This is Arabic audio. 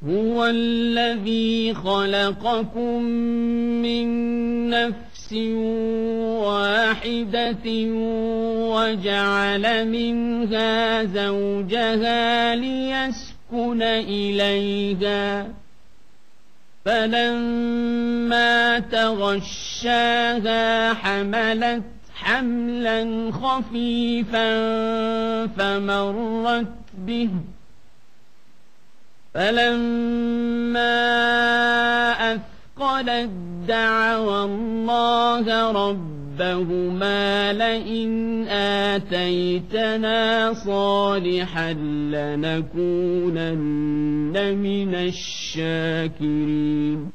هو الذي خلقكم من نفس واحدة وجعل منها زوجها ليسكن إليها فلما تغشاها حملت حملا خفيفا فمرت به فلما أثقلت دعوا الله ربهما لئن آتيتنا صالحا لنكونن من الشاكرين